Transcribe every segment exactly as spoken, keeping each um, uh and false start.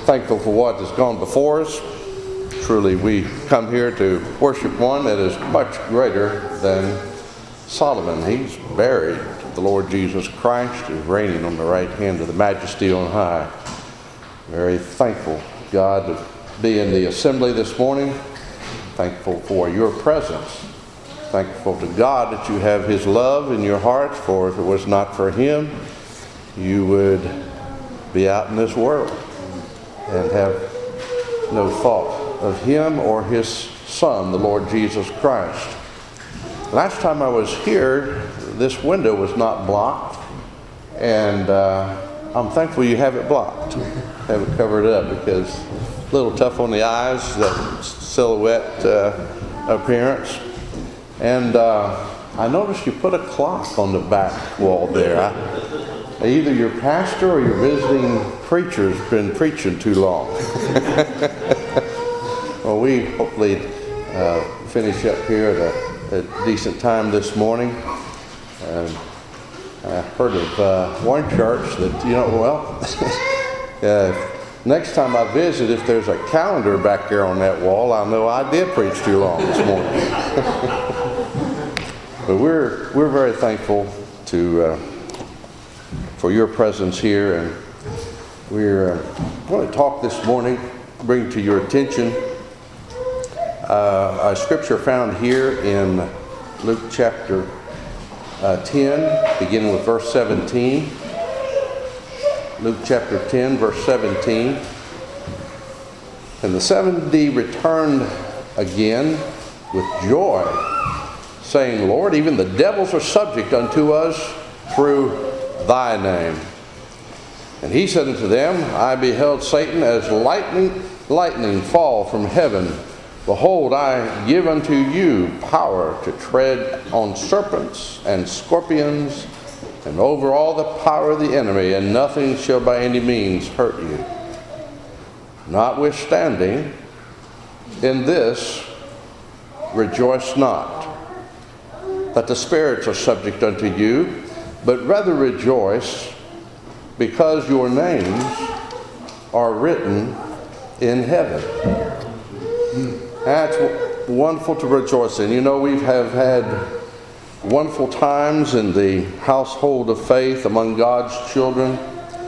thankful for what has gone before us. Truly, we come here to worship one that is much greater than Solomon. He's buried. The Lord Jesus Christ is reigning on the right hand of the Majesty on high. Very thankful, God, to be in the assembly this morning. Thankful for your presence. Thankful to God that you have His love in your hearts, for if it was not for Him, you would be out in this world and have no thought of Him or His Son, the Lord Jesus Christ. Last time I was here, this window was not blocked, and uh, I'm thankful you have it blocked, have it covered up, because a little tough on the eyes, that silhouette uh, appearance. And uh, I noticed you put a clock on the back wall there. I, either your pastor or your visiting preacher's been preaching too long. Well, we hopefully uh, finish up here at a, a decent time this morning. Um, I heard of uh, one church that, you know, well, uh, next time I visit, if there's a calendar back there on that wall, I'll know I did preach too long this morning. But we're we're very thankful to uh, for your presence here, and we're uh, going to talk this morning, bring to your attention uh, a scripture found here in Luke chapter uh, ten, beginning with verse seventeen. Luke chapter ten, verse seventeen. And the seventy returned again with joy, saying, Lord, even the devils are subject unto us through thy name. And he said unto them, I beheld Satan as lightning, lightning fall from heaven. Behold, I give unto you power to tread on serpents and scorpions, and over all the power of the enemy, and nothing shall by any means hurt you. Notwithstanding, in this rejoice not, that the spirits are subject unto you, but rather rejoice, because your names are written in heaven. That's wonderful to rejoice in. You know, we have had wonderful times in the household of faith among God's children.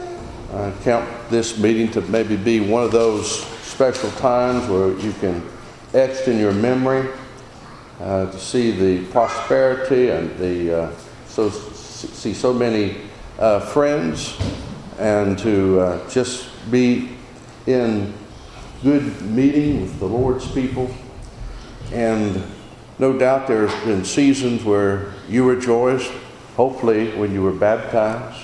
I count this meeting to maybe be one of those special times where you can etch in your memory uh, to see the prosperity and the uh, so see so many uh, friends, and to uh, just be in good meeting with the Lord's people. And no doubt there's been seasons where you rejoiced, hopefully when you were baptized,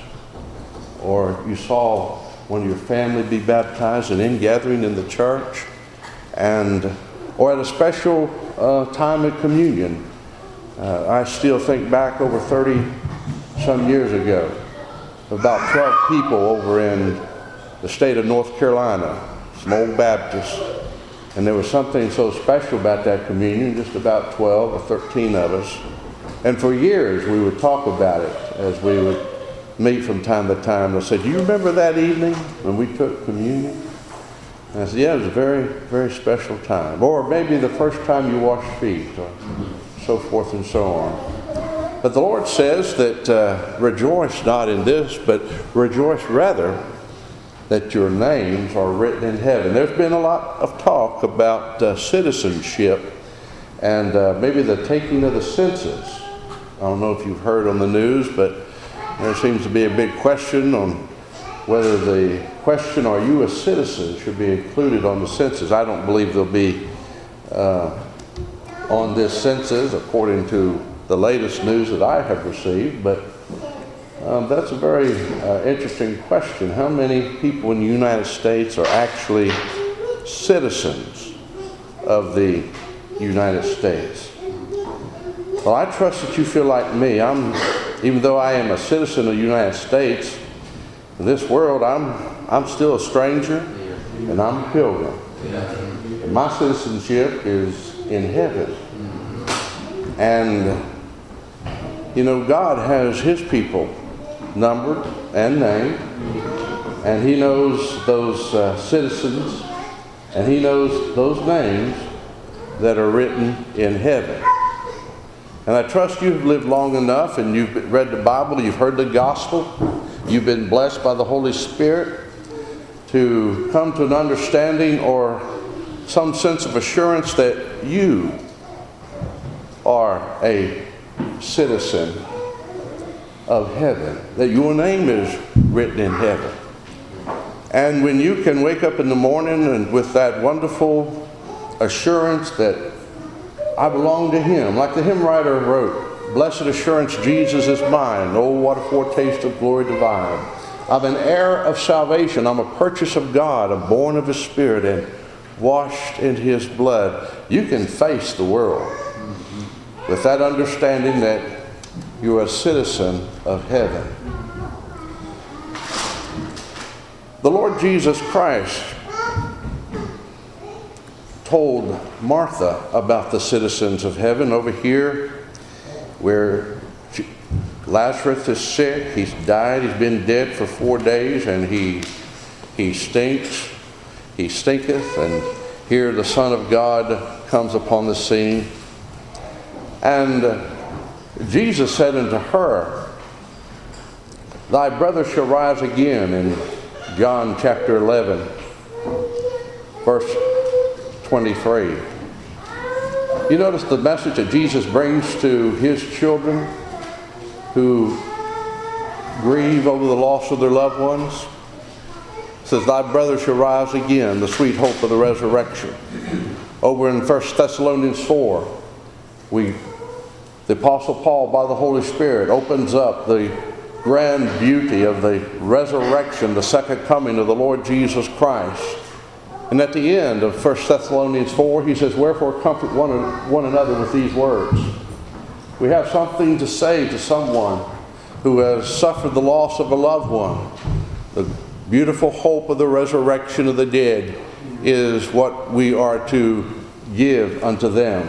or you saw one of your family be baptized, and in gathering in the church, and or at a special uh, time of communion. Uh, I still think back over thirty some years ago, about twelve people over in the state of North Carolina, some old Baptists. And there was something so special about that communion, just about twelve or thirteen of us. And for years we would talk about it as we would meet from time to time. They said, do you remember that evening when we took communion? And I said, yeah, it was a very, very special time. Or maybe the first time you washed feet, or so forth and so on. But the Lord says that uh, rejoice not in this, but rejoice rather that your names are written in heaven. There's been a lot of talk about uh, citizenship and uh, maybe the taking of the census. I don't know if you've heard on the news, but there seems to be a big question on whether the question, are you a citizen, should be included on the census. I don't believe they'll be uh, on this census according to the latest news that I have received, but Um, that's a very uh, interesting question. How many people in the United States are actually citizens of the United States? Well, I trust that you feel like me. I'm, even though I am a citizen of the United States, in this world, I'm I'm still a stranger, and I'm a pilgrim. And my citizenship is in heaven. And, you know, God has His people numbered and named. and he knows those uh, citizens, and he knows those names that are written in heaven. And I trust you've lived long enough, and you've read the Bible, you've heard the gospel, you've been blessed by the Holy Spirit to come to an understanding or some sense of assurance that you are a citizen of heaven, that your name is written in heaven. And when you can wake up in the morning and with that wonderful assurance that I belong to Him, like the hymn writer wrote, blessed assurance, Jesus is mine. Oh, what a foretaste of glory divine. I'm an heir of salvation. I'm a purchase of God. I'm born of His Spirit and washed in His blood. You can face the world with that understanding that you're a citizen of heaven. The Lord Jesus Christ told Martha about the citizens of heaven. Over here, where Lazarus is sick, he's died, he's been dead for four days, and he he stinks, he stinketh, and here the Son of God comes upon the scene. And uh, Jesus said unto her, thy brother shall rise again, in John chapter eleven, verse twenty-three. You notice the message that Jesus brings to His children who grieve over the loss of their loved ones. It says, thy brother shall rise again, the sweet hope of the resurrection. Over in First Thessalonians four, we, the Apostle Paul, by the Holy Spirit, opens up the grand beauty of the resurrection, the second coming of the Lord Jesus Christ. And at the end of First Thessalonians four, he says, wherefore comfort one, one another with these words. We have something to say to someone who has suffered the loss of a loved one. The beautiful hope of the resurrection of the dead is what we are to give unto them.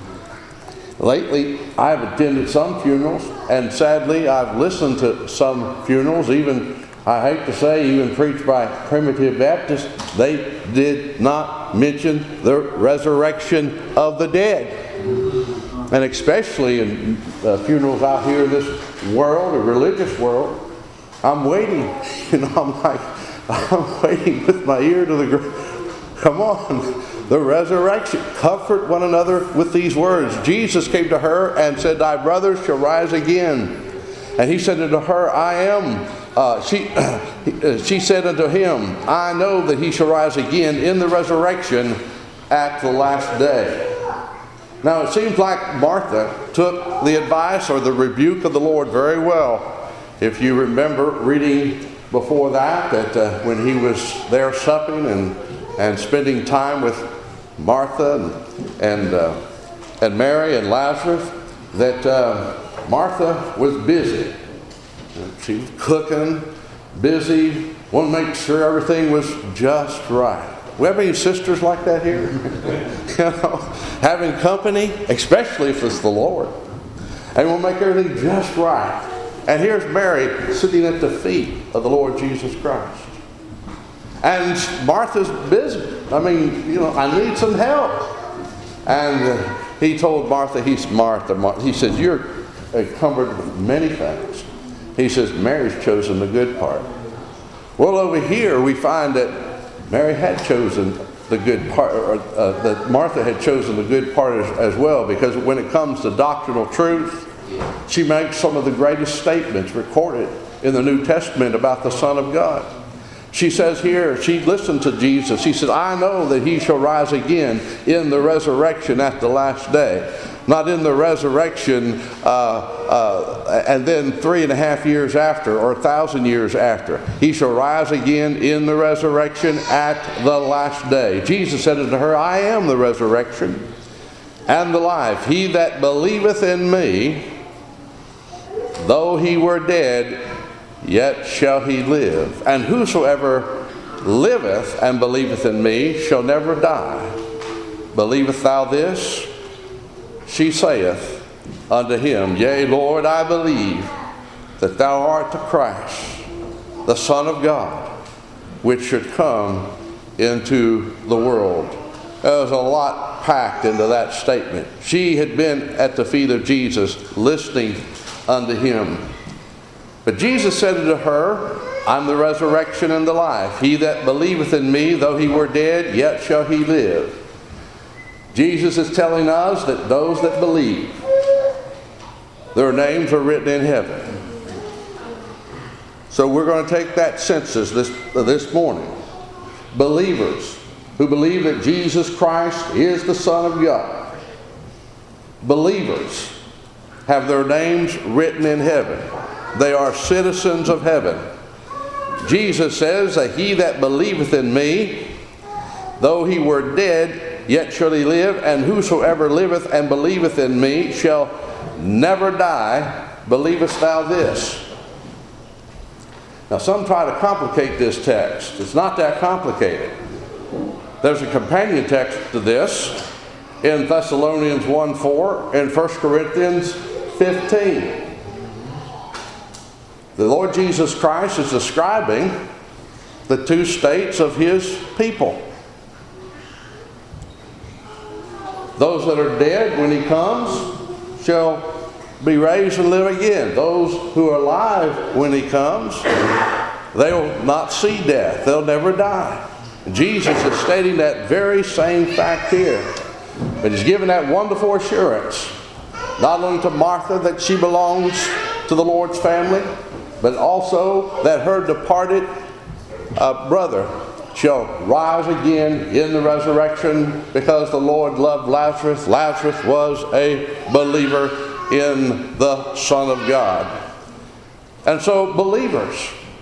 Lately, I've attended some funerals, and sadly, I've listened to some funerals, even, I hate to say, even preached by Primitive Baptists. They did not mention the resurrection of the dead. And especially in uh, funerals out here in this world, a religious world, I'm waiting. You know, I'm like, I'm waiting with my ear to the ground. Come on. The resurrection. Comfort one another with these words. Jesus came to her and said, thy brother shall rise again. And he said unto her, I am. Uh, she, uh, she said unto him, I know that he shall rise again in the resurrection at the last day. Now it seems like Martha took the advice or the rebuke of the Lord very well. If you remember reading before that, that uh, when he was there supping and, and spending time with Martha and and, uh, and Mary and Lazarus, that uh, Martha was busy. She was cooking, busy, wanted to make sure everything was just right. We have any sisters like that here? You know, having company, especially if it's the Lord. And we'll make everything just right. And here's Mary sitting at the feet of the Lord Jesus Christ. And Martha's busy. I mean, you know, I need some help. And uh, he told Martha, he's Martha, Martha. He says, you're encumbered with many things. He says, Mary's chosen the good part. Well, over here we find that Mary had chosen the good part, or uh, that Martha had chosen the good part as, as well, because when it comes to doctrinal truth, she makes some of the greatest statements recorded in the New Testament about the Son of God. She says here, she listened to Jesus. She said, I know that he shall rise again in the resurrection at the last day. Not in the resurrection uh, uh, and then three and a half years after or a thousand years after. He shall rise again in the resurrection at the last day. Jesus said unto her, I am the resurrection and the life. He that believeth in me, though he were dead, yet shall he live. And whosoever liveth and believeth in me shall never die. Believest thou this? She saith unto him, Yea, Lord, I believe that thou art the Christ, the Son of God, which should come into the world. There was a lot packed into that statement. She had been at the feet of Jesus, listening unto him. But Jesus said unto her, I'm the resurrection and the life. He that believeth in me, though he were dead, yet shall he live. Jesus is telling us that those that believe, their names are written in heaven. So we're going to take that census this, this morning. Believers who believe that Jesus Christ is the Son of God. Believers have their names written in heaven. They are citizens of heaven. Jesus says that he that believeth in me, though he were dead, yet shall he live, and whosoever liveth and believeth in me shall never die. Believest thou this? Now some try to complicate this text. It's not that complicated. There's a companion text to this in Thessalonians one four and First Corinthians fifteen. The Lord Jesus Christ is describing the two states of his people. Those that are dead when he comes shall be raised and live again. Those who are alive when he comes, they will not see death. They'll never die. Jesus is stating that very same fact here. But he's given that wonderful assurance, not only to Martha that she belongs to the Lord's family, but also that her departed uh, brother shall rise again in the resurrection, because the Lord loved Lazarus. Lazarus was a believer in the Son of God. And so believers,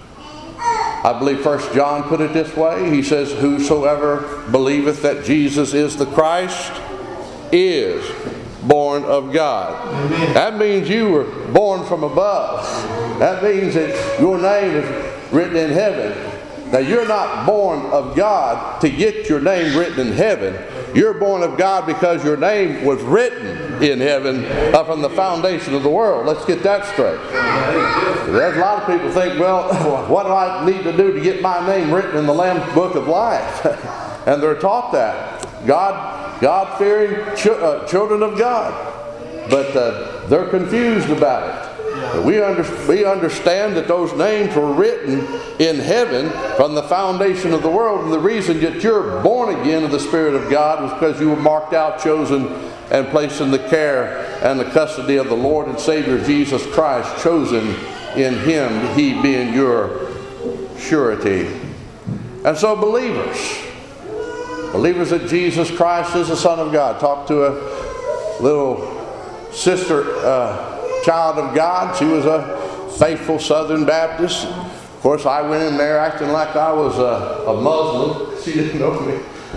I believe First John put it this way. He says, whosoever believeth that Jesus is the Christ is born of God. Amen. That means you were born from above. That means that your name is written in heaven. Now you're not born of God to get your name written in heaven. You're born of God because your name was written in heaven uh, from the foundation of the world. Let's get that straight. There's a lot of people think, well, what do I need to do to get my name written in the Lamb's Book of Life? And they're taught that. God, God-fearing ch- uh, children of God. But uh, they're confused about it. We, under, we understand that those names were written in heaven from the foundation of the world. And the reason that you're born again of the Spirit of God was because you were marked out, chosen, and placed in the care and the custody of the Lord and Savior Jesus Christ, chosen in him, he being your surety. And so believers, believers that Jesus Christ is the Son of God. Talk to a little sister, uh, child of God. She was a faithful Southern Baptist. Of course, I went in there acting like I was a, a Muslim. She didn't know me.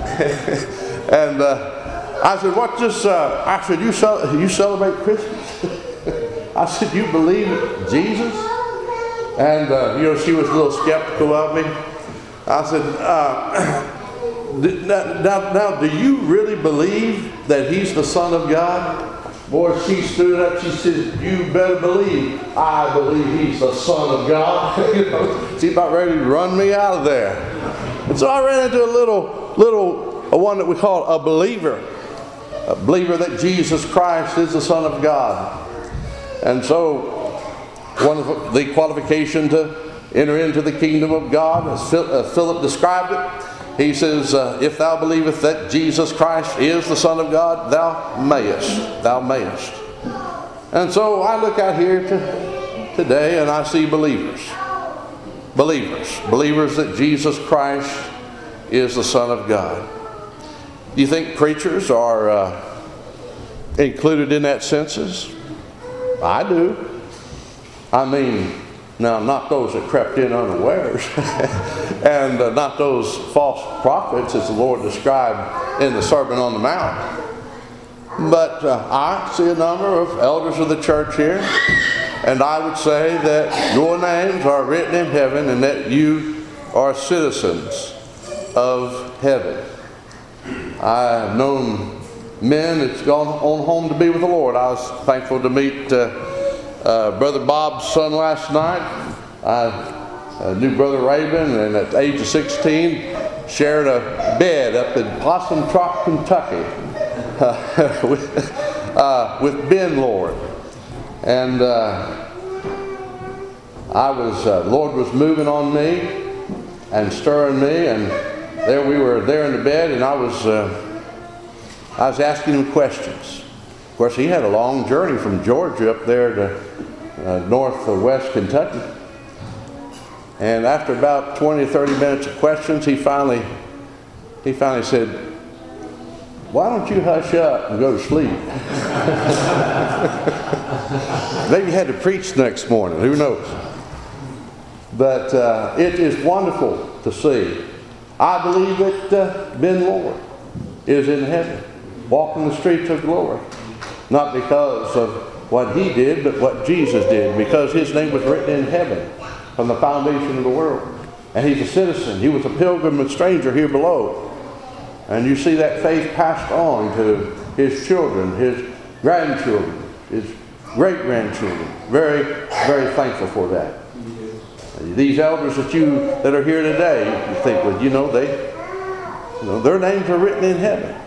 And uh, I said, what just, uh, I said, you, cel- you celebrate Christmas? I said, you believe Jesus? And, uh, you know, she was a little skeptical of me. I said, uh, now, now, do you really believe that he's the Son of God? Boy, she stood up, she said, you better believe, I believe he's the Son of God. You know, she's about ready to run me out of there. And so I ran into a little, little, a one that we call a believer. A believer that Jesus Christ is the Son of God. And so, one of the qualifications to enter into the kingdom of God, as Philip described it, he says, uh, if thou believest that Jesus Christ is the Son of God, thou mayest. Thou mayest. And so I look out here to, today and I see believers. Believers. Believers that Jesus Christ is the Son of God. Do you think preachers are uh, included in that census? I do. I mean, now, not those that crept in unawares, and uh, not those false prophets as the Lord described in the Sermon on the Mount. But uh, I see a number of elders of the church here, and I would say that your names are written in heaven and that you are citizens of heaven. I have known men that's gone on home to be with the Lord. I was thankful to meet uh, Uh, Brother Bob's son last night. I uh, knew Brother Raven, and at the age of sixteen, shared a bed up in Possum Trot, Kentucky, uh, with, uh, with Ben Lord. And uh, I was, uh, Lord was moving on me and stirring me, and there we were there in the bed, and I was, uh, I was asking him questions. Of course, he had a long journey from Georgia up there to uh, north or west Kentucky. And after about twenty, thirty minutes of questions, he finally, he finally said, "Why don't you hush up and go to sleep?" Maybe he had to preach next morning, who knows. But uh, it is wonderful to see. I believe that uh, Ben Lord is in heaven, walking the streets of glory. Not because of what he did, but what Jesus did, because his name was written in heaven from the foundation of the world. And he's a citizen. He was a pilgrim and stranger here below. And you see that faith passed on to his children, his grandchildren, his great-grandchildren. Very, very thankful for that. These elders that you that are here today, you think, well, you know, they, you know, their names are written in heaven.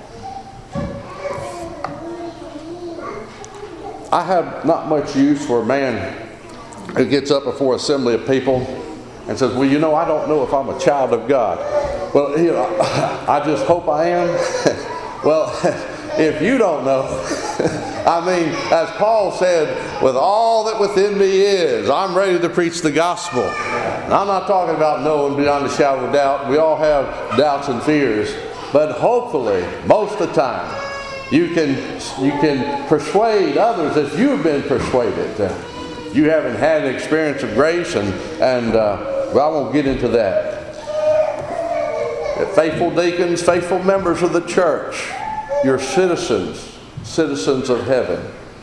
I have not much use for a man who gets up before an assembly of people and says, "Well, you know, I don't know if I'm a child of God." Well, you know, I just hope I am. Well, if you don't know, I mean, as Paul said, with all that within me is, I'm ready to preach the gospel. And I'm not talking about knowing beyond a shadow of doubt. We all have doubts and fears. But hopefully, most of the time, you can, you can persuade others as you've been persuaded. Uh, you haven't had an experience of grace, and, and uh, well, I won't get into that. Faithful deacons, faithful members of the church, you're citizens, citizens of heaven.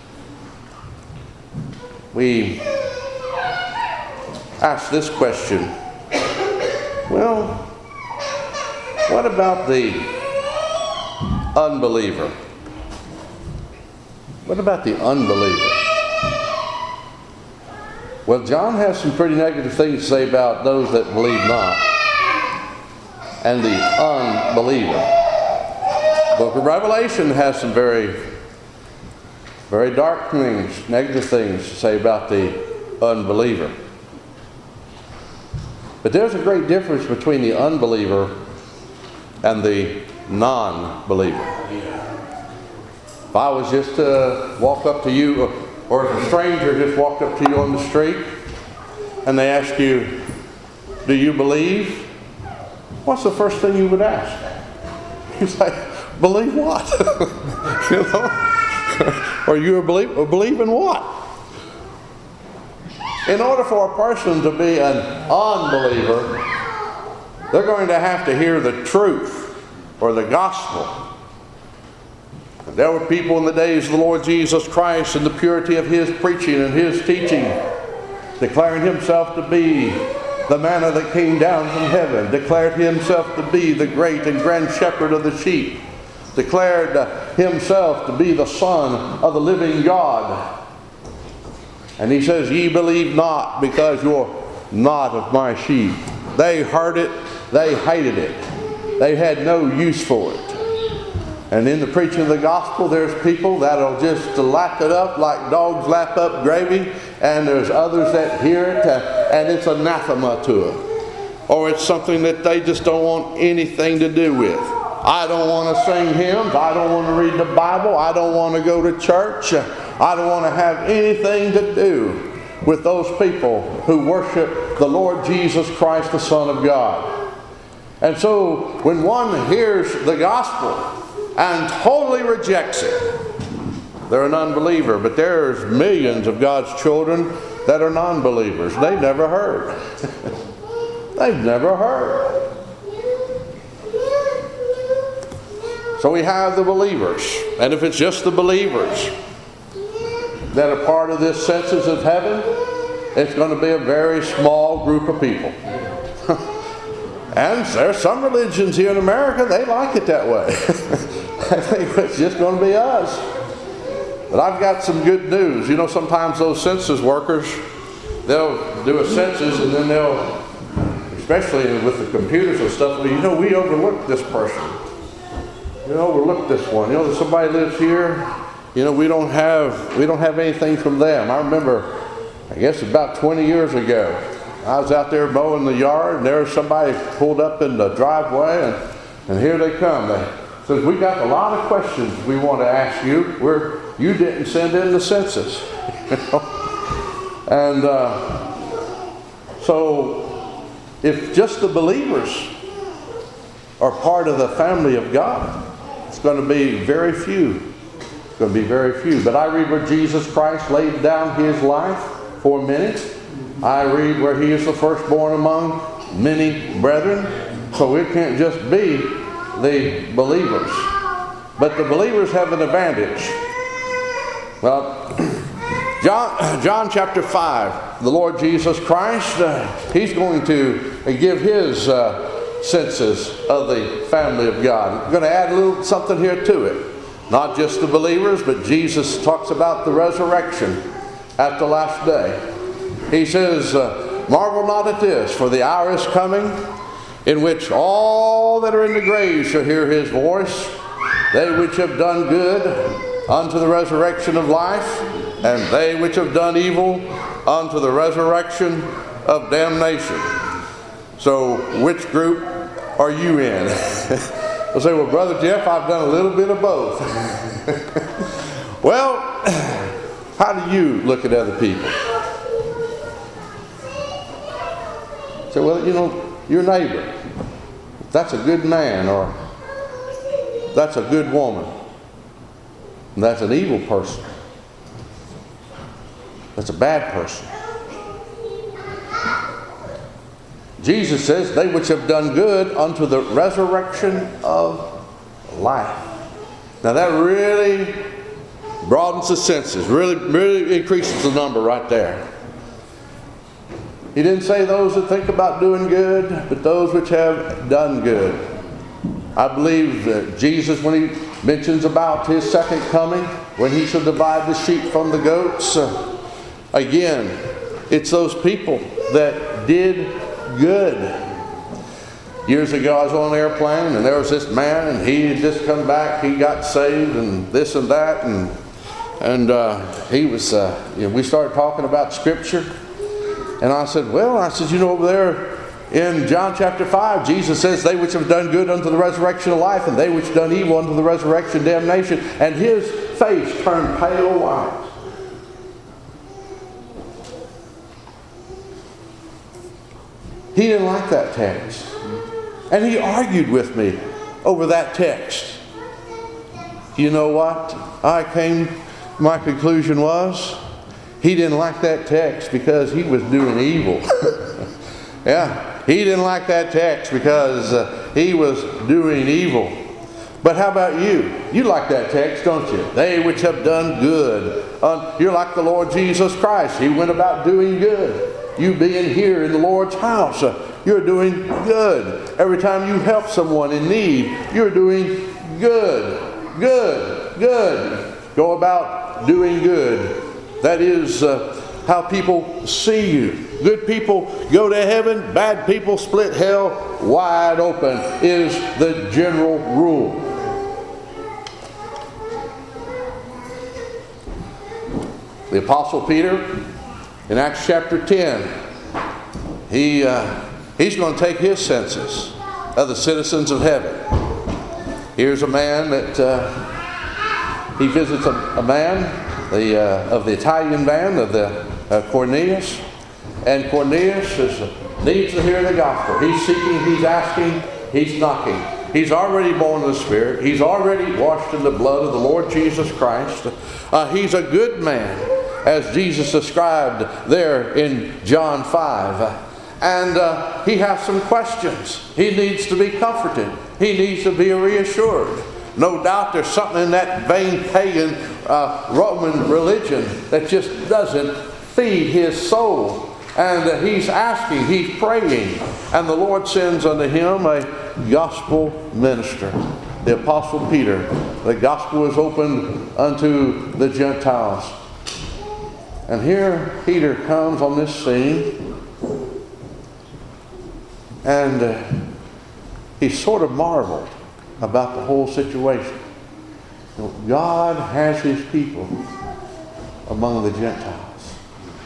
We ask this question, well, what about the unbeliever? What about the unbeliever? Well, John has some pretty negative things to say about those that believe not and the unbeliever. The book of Revelation has some very, very dark things, negative things to say about the unbeliever. But there's a great difference between the unbeliever and the non-believer. If I was just to walk up to you, or if a stranger just walked up to you on the street and they ask you, "Do you believe?" What's the first thing you would ask? You say, "Believe what?" You know? Or you believe, or believe in what? In order for a person to be an unbeliever, they're going to have to hear the truth or the gospel. And there were people in the days of the Lord Jesus Christ and the purity of his preaching and his teaching, declaring himself to be the manna that came down from heaven, declared himself to be the great and grand shepherd of the sheep, declared uh, himself to be the Son of the living God. And he says, "Ye believe not, because you're not of my sheep." They heard it, they hated it, they had no use for it. And in the preaching of the gospel, there's people that'll just lap it up like dogs lap up gravy, and there's others that hear it uh, and it's anathema to them. Or it's something that they just don't want anything to do with. I don't want to sing hymns, I don't want to read the Bible, I don't want to go to church, I don't want to have anything to do with those people who worship the Lord Jesus Christ, the Son of God. And so when one hears the gospel and totally rejects it, they're an unbeliever. But there's millions of God's children that are non-believers. They've never heard. They've never heard. So we have the believers. And if it's just the believers that are part of this census of heaven, it's going to be a very small group of people. And there's some religions here in America, they like it that way. I think it's just going to be us. But I've got some good news. You know, sometimes those census workers, they'll do a census and then they'll especially with the computers and stuff, you know, we overlook this person. You know, overlook this one. You know, that somebody lives here, you know, we don't have, we don't have anything from them. I remember, I guess about twenty years ago, I was out there mowing the yard, and there was somebody pulled up in the driveway, and, and here they come. They says, we got a lot of questions we want to ask you. We're, you didn't send in the census. You know? And uh, so, if just the believers are part of the family of God, it's going to be very few. It's going to be very few. But I read where Jesus Christ laid down his life for many. I read where he is the firstborn among many brethren. So it can't just be the believers. But the believers have an advantage. Well, John, John chapter five, the Lord Jesus Christ, uh, he's going to give his uh, census of the family of God. I'm going to add a little something here to it. Not just the believers, but Jesus talks about the resurrection at the last day. He says, uh, marvel not at this, for the hour is coming in which all that are in the grave shall hear his voice, they which have done good unto the resurrection of life, and they which have done evil unto the resurrection of damnation. So, which group are you in? I'll say, well, Brother Jeff, I've done a little bit of both. Well, how do you look at other people? Say, well, you know, your neighbor, that's a good man, or that's a good woman. And that's an evil person. That's a bad person. Jesus says, they which have done good unto the resurrection of life. Now that really broadens the senses, really, really increases the number right there. He didn't say those that think about doing good, but those which have done good. I believe that Jesus, when he mentions about his second coming, when he shall divide the sheep from the goats, uh, again, it's those people that did good. Years ago I was on an airplane, and there was this man, and he had just come back, he got saved, and this and that, and and uh, he was, uh, you know, we started talking about Scripture, and I said, well, I said, you know, over there in John chapter five, Jesus says, they which have done good unto the resurrection of life, and they which done evil unto the resurrection of damnation, and his face turned pale white. He didn't like that text. And he argued with me over that text. You know what? I came, my conclusion was, he didn't like that text because he was doing evil. Yeah, he didn't like that text because uh, he was doing evil. But how about you? You like that text, don't you? They which have done good. Uh, you're like the Lord Jesus Christ. He went about doing good. You being here in the Lord's house, uh, you're doing good. Every time you help someone in need, you're doing good. Good. Good. Go about doing good. That is uh, how people see you. Good people go to heaven. Bad people split hell wide open is the general rule. The Apostle Peter, in Acts chapter ten, he, uh, he's going to take his census of the citizens of heaven. Here's a man that uh, he visits a, a man the, uh, of the Italian band of the uh, Cornelius. And Cornelius is, uh, needs to hear the gospel. He's seeking, he's asking, he's knocking. He's already born of the Spirit. He's already washed in the blood of the Lord Jesus Christ. Uh, he's a good man, as Jesus described there in John five. And uh, he has some questions. He needs to be comforted. He needs to be reassured. No doubt there's something in that vain pagan uh, Roman religion that just doesn't feed his soul. And uh, he's asking, he's praying. And the Lord sends unto him a gospel minister, the Apostle Peter. The gospel is opened unto the Gentiles. And here Peter comes on this scene. And uh, he sort of marveled about the whole situation. You know, God has his people among the Gentiles.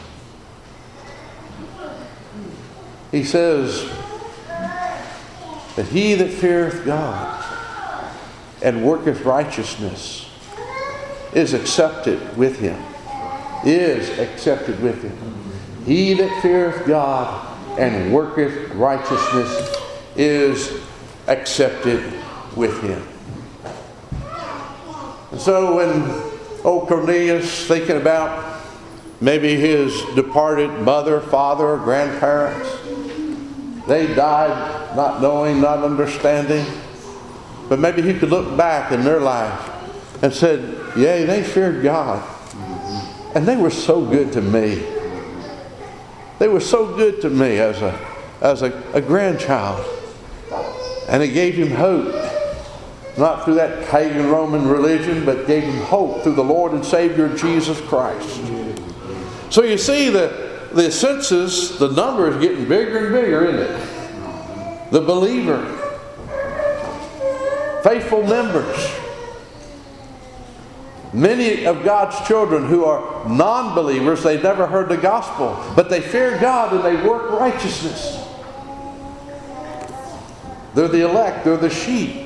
He says that he that feareth God and worketh righteousness is accepted with him. Is accepted with him. He that feareth God and worketh righteousness is accepted with him. And so when old Cornelius, thinking about maybe his departed mother, father, grandparents, they died not knowing, not understanding, but maybe he could look back in their life and said, yea, they feared God. And they were so good to me. They were so good to me as a, as a, a grandchild. And it gave him hope. Not through that pagan Roman religion, but gave him hope through the Lord and Savior Jesus Christ. So you see, the, the census, the number is getting bigger and bigger, isn't it? The believer, faithful members. Many of God's children who are non-believers, they've never heard the gospel, but they fear God and they work righteousness. They're the elect, they're the sheep.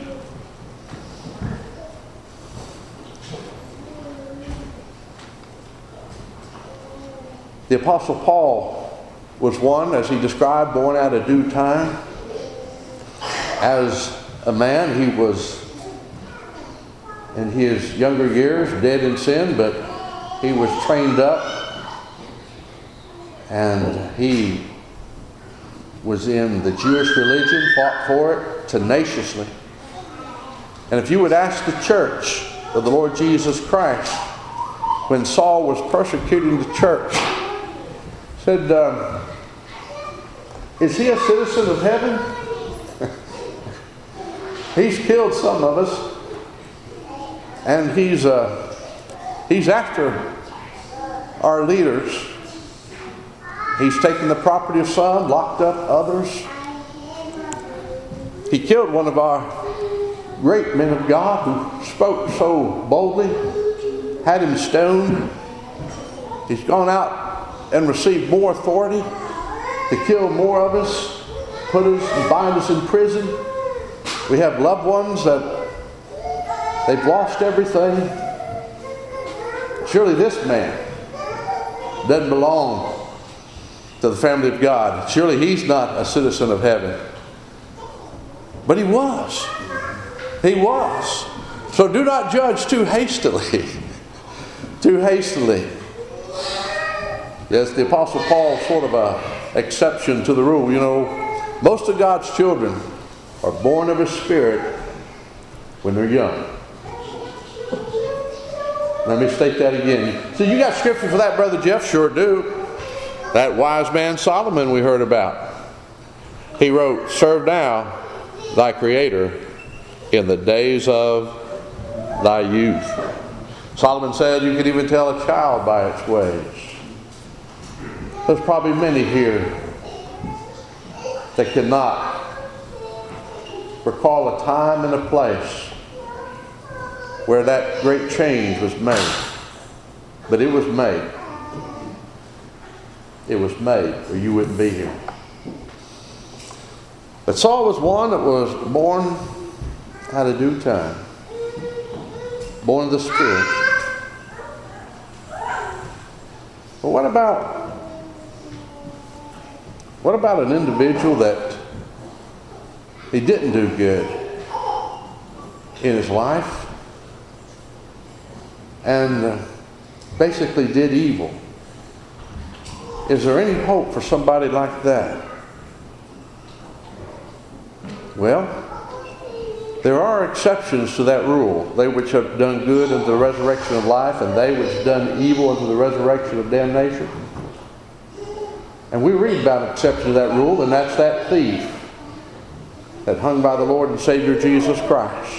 The Apostle Paul was one, as he described, born out of due time. As a man, he was, in his younger years, dead in sin, but he was trained up and he was in the Jewish religion, fought for it tenaciously. And if you would ask the church of the Lord Jesus Christ, when Saul was persecuting the church, said, uh, is he a citizen of heaven? He's killed some of us. And he's uh, he's after our leaders. He's taken the property of some, locked up others. He killed one of our great men of God who spoke so boldly, had him stoned. He's gone out and received more authority to kill more of us, put us and bind us in prison. We have loved ones that they've lost everything. Surely this man doesn't belong to the family of God. Surely he's not a citizen of heaven. But he was. He was. So do not judge too hastily. Too hastily. Yes, the Apostle Paul is sort of an exception to the rule. You know, most of God's children are born of His Spirit when they're young. Let me state that again. So you got scripture for that, Brother Jeff? Sure do. That wise man Solomon we heard about. He wrote, serve now thy Creator in the days of thy youth. Solomon said you could even tell a child by its ways. There's probably many here that cannot recall a time and a place where that great change was made. But it was made. It was made, or you wouldn't be here. But Saul was one that was born out of due time. Born of the Spirit. But what about what about an individual that he didn't do good in his life and uh, basically did evil? Is there any hope for somebody like that? Well, there are exceptions to that rule. They which have done good unto the resurrection of life, and they which have done evil unto the resurrection of damnation. And we read about an exception to that rule, and that's that thief that hung by the Lord and Savior Jesus Christ.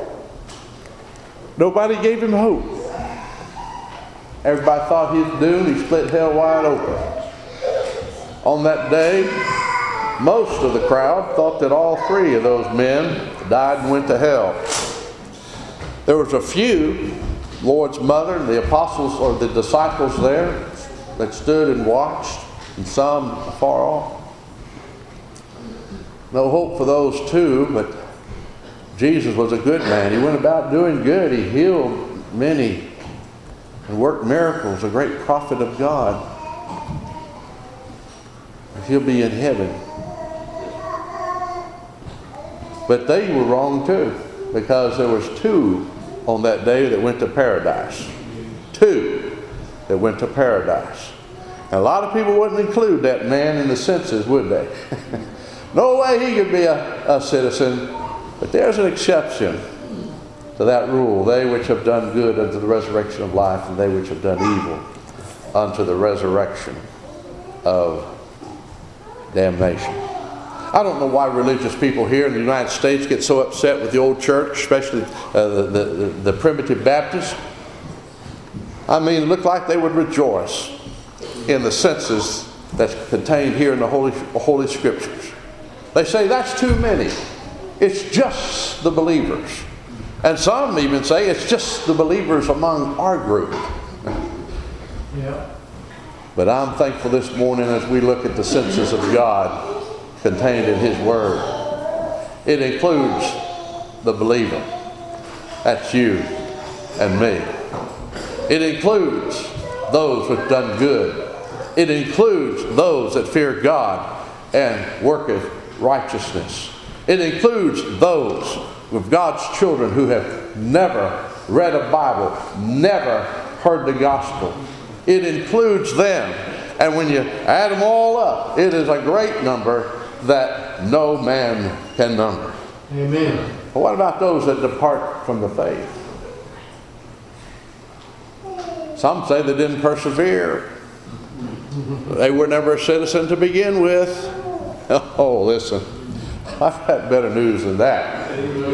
Nobody gave him hope. Everybody thought he was doomed. He split hell wide open. On that day, most of the crowd thought that all three of those men died and went to hell. There was a few, Lord's mother, the apostles or the disciples there, that stood and watched, and some afar off. No hope for those two, but Jesus was a good man. He went about doing good. He healed many and worked miracles, a great prophet of God. He'll be in heaven. But they were wrong too, because there was two on that day that went to paradise. Two that went to paradise. And a lot of people wouldn't include that man in the census, would they? No way he could be a, a citizen. But there's an exception to that rule. They which have done good unto the resurrection of life, and they which have done evil unto the resurrection of damnation. I don't know why religious people here in the United States get so upset with the old church, especially uh, the, the, the primitive Baptists. I mean, it looked like they would rejoice in the census that's contained here in the Holy, Holy Scriptures. They say that's too many. It's just the believers. And some even say it's just the believers among our group. Yeah. But I'm thankful this morning as we look at the census of God contained in His Word. It includes the believer. That's you and me. It includes those who've done good. It includes those that fear God and worketh righteousness. It includes those of God's children who have never read a Bible, never heard the gospel. It includes them. And when you add them all up, it is a great number that no man can number. Amen. But what about those that depart from the faith? Some say they didn't persevere. They were never a citizen to begin with. Oh, listen. I've got better news than that.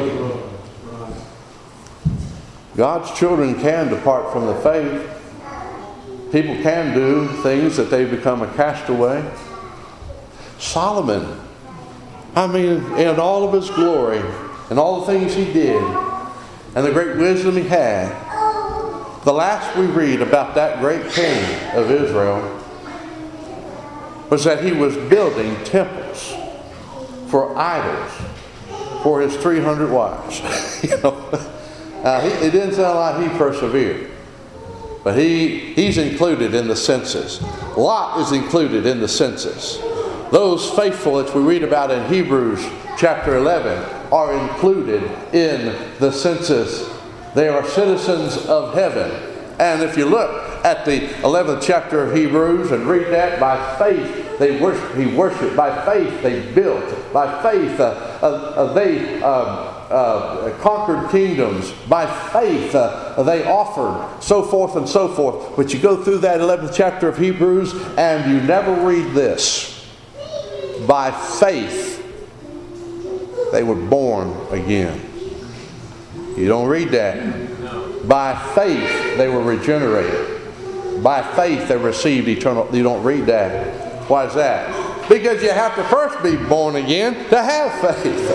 God's children can depart from the faith. People can do things that they become a castaway. Solomon, I mean, in all of his glory and all the things he did and the great wisdom he had, the last we read about that great king of Israel was that he was building temples for idols for his three hundred wives. You know, uh, he, it didn't sound like he persevered. But he, he's included in the census. Lot is included in the census. Those faithful that we read about in Hebrews chapter eleven are included in the census. They are citizens of heaven. And if you look at the eleventh chapter of Hebrews and read that, by faith they worship, he worshiped, by faith they built, by faith uh, uh, uh, they uh, uh, conquered kingdoms, by faith uh, they offered, so forth and so forth. But you go through that eleventh chapter of Hebrews and you never read this. By faith they were born again. You don't read that. By faith they were regenerated. By faith they received eternal. You don't read that. Why is that? Because you have to first be born again to have faith.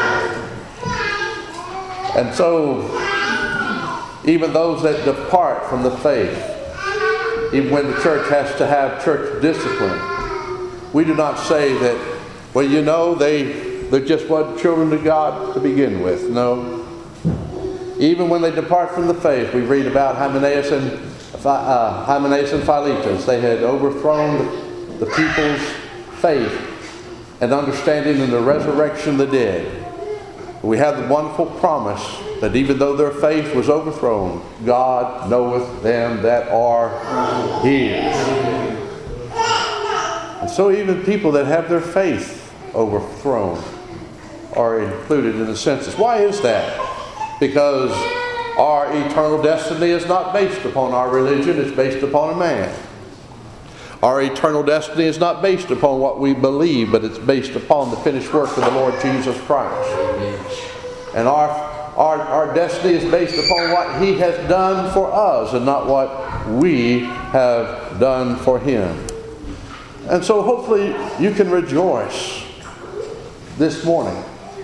And so even those that depart from the faith, even when the church has to have church discipline, we do not say that, well, you know, they, they just weren't children of God to begin with. No. Even when they depart from the faith, we read about Hymenaeus and, uh, Hymenaeus and Philetus. They had overthrown the, the people's faith and understanding in the resurrection of the dead. We have the wonderful promise that even though their faith was overthrown, God knoweth them that are His. And so even people that have their faith overthrown are included in the census. Why is that? Because our eternal destiny is not based upon our religion, it's based upon a man. Our eternal destiny is not based upon what we believe, but it's based upon the finished work of the Lord Jesus Christ. And our, our, our destiny is based upon what He has done for us and not what we have done for Him. And so hopefully you can rejoice this morning.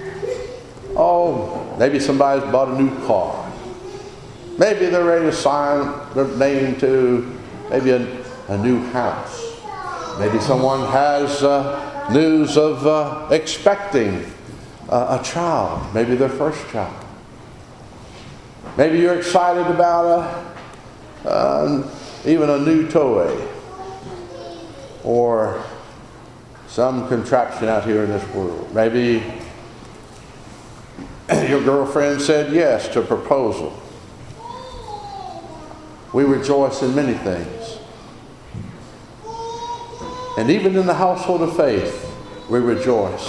Oh, maybe somebody's bought a new car. Maybe they're ready to sign their name to maybe a, a new house. Maybe someone has uh, news of uh, expecting uh, a child, maybe their first child. Maybe you're excited about a, uh, even a new toy or some contraption out here in this world. Maybe your girlfriend said yes to a proposal. We rejoice in many things. And even in the household of faith, we rejoice.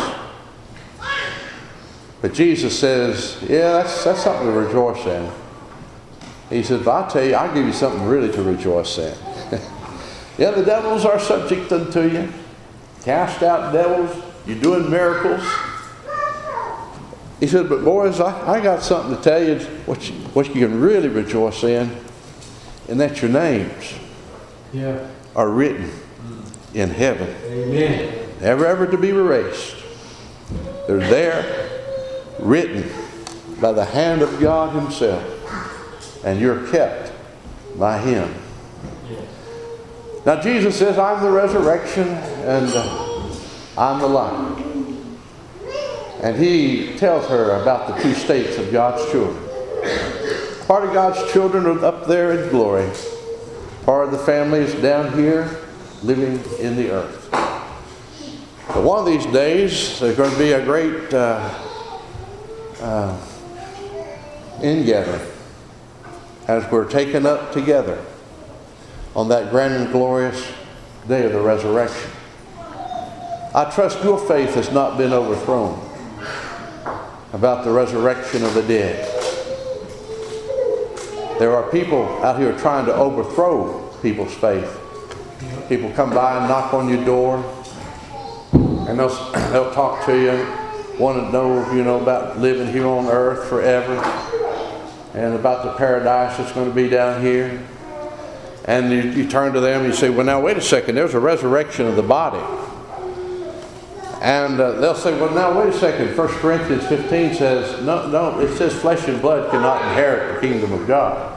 But Jesus says, yeah, that's, that's something to rejoice in. He says, but I'll tell you, I'll give you something really to rejoice in. Yeah, the devils are subject unto you. Cast out devils. You're doing miracles. He said, but boys, I, I got something to tell you what you, what you can really rejoice in, and that your names Yeah. are written in heaven. Amen. Never ever to be erased. They're there, written by the hand of God Himself, and you're kept by Him. Now Jesus says, I'm the resurrection and uh, I'm the life. And He tells her about the two states of God's children. Part of God's children are up there in glory. Part of the family is down here living in the earth. But one of these days there's going to be a great uh, uh, ingathering as we're taken up together on that grand and glorious day of the resurrection. I trust your faith has not been overthrown about the resurrection of the dead. There are people out here trying to overthrow people's faith. People come by and knock on your door, and they'll, they'll talk to you, want to know, you know, about living here on earth forever, and about the paradise that's going to be down here. And you, you turn to them and you say, well, now, wait a second, there's a resurrection of the body. And uh, they'll say, well, now, wait a second, First Corinthians fifteen says, no, no, it says flesh and blood cannot inherit the kingdom of God.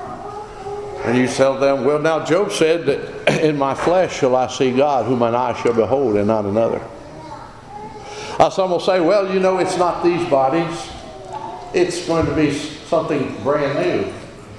And you tell them, well, now, Job said that in my flesh shall I see God, whom mine eye shall behold, and not another. Uh, some will say, well, you know, it's not these bodies. It's going to be something brand new.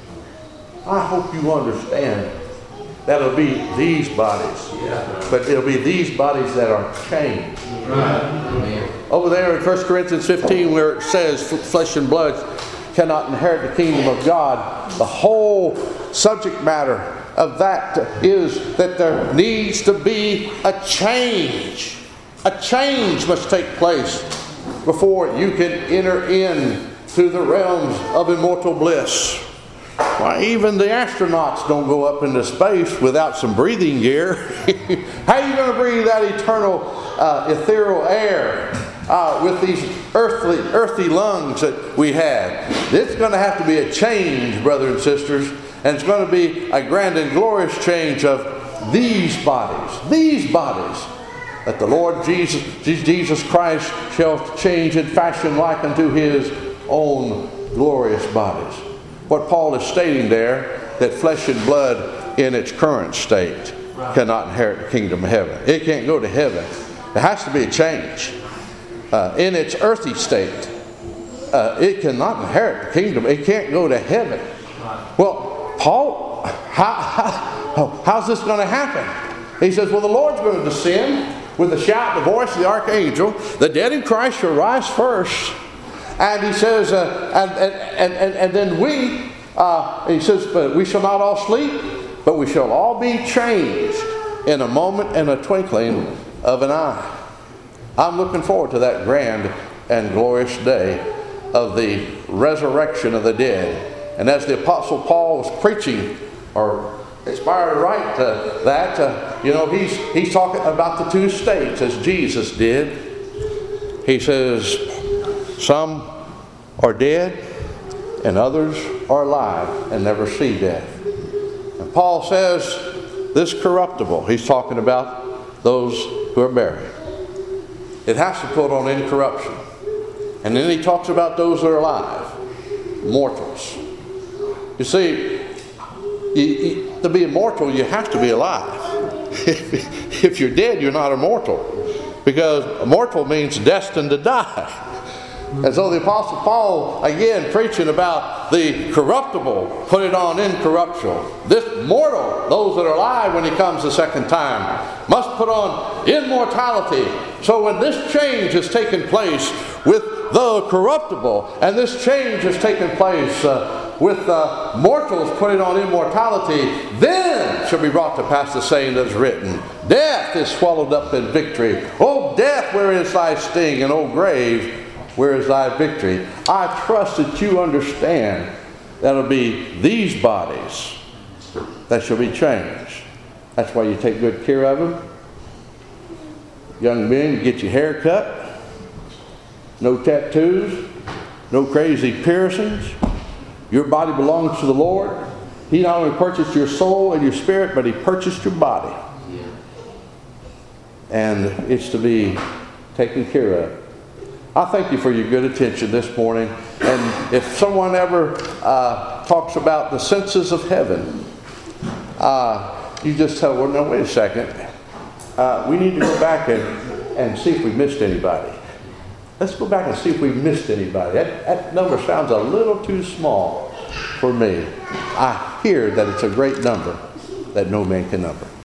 I hope you understand that it'll be these bodies. Yeah. But it'll be these bodies that are changed. Right. Over there in First Corinthians fifteen where it says flesh and blood cannot inherit the kingdom of God, the whole subject matter of that is that there needs to be a change. A change must take place before you can enter in to the realms of immortal bliss. Why, even the astronauts don't go up into space without some breathing gear. How are you going to breathe that eternal, uh, ethereal air uh, with these earthly, earthly lungs that we had? It's going to have to be a change, brothers and sisters, and it's going to be a grand and glorious change of these bodies, these bodies, that the Lord Jesus, Jesus Christ shall change and fashion like unto His own glorious bodies. What Paul is stating there, that flesh and blood in its current state cannot inherit the kingdom of heaven. It can't go to heaven. There has to be a change. Uh, in its earthy state, uh, it cannot inherit the kingdom. It can't go to heaven. Well, Paul, how, how, how's this going to happen? He says, well, the Lord's going to descend with the shout, the voice of the archangel. The dead in Christ shall rise first. And he says, uh, and, and, and, and then we, uh, he says, but we shall not all sleep, but we shall all be changed in a moment and a twinkling of an eye. I'm looking forward to that grand and glorious day of the resurrection of the dead. And as the Apostle Paul was preaching, or inspired to write uh, that, uh, you know, he's, he's talking about the two states as Jesus did. He says, some are dead and others are alive and never see death. And Paul says this corruptible, he's talking about those who are buried. it has to put on incorruption. And then he talks about those that are alive, mortals. You see, you, you, to be immortal, you have to be alive. If, if you're dead, you're not immortal. Because immortal means destined to die. And so the Apostle Paul, again, preaching about the corruptible, put it on incorruptible. This mortal, those that are alive when he comes the second time, must put on immortality. So when this change has taken place with the corruptible, and this change has taken place uh, with uh, mortals putting on immortality, then shall be brought to pass the saying that is written, death is swallowed up in victory. O death, where is thy sting? And O grave, where is thy victory? I trust that you understand that it'll be these bodies that shall be changed. That's why you take good care of them. Young men, you get your hair cut. No tattoos. No crazy piercings. Your body belongs to the Lord. He not only purchased your soul and your spirit, but He purchased your body. And it's to be taken care of. I thank you for your good attention this morning. And if someone ever uh, talks about the senses of heaven, uh, you just tell, well, no, wait a second. Uh, we need to go back and, and see if we missed anybody. Let's go back and see if we missed anybody. That, that number sounds a little too small for me. I hear that it's a great number that no man can number.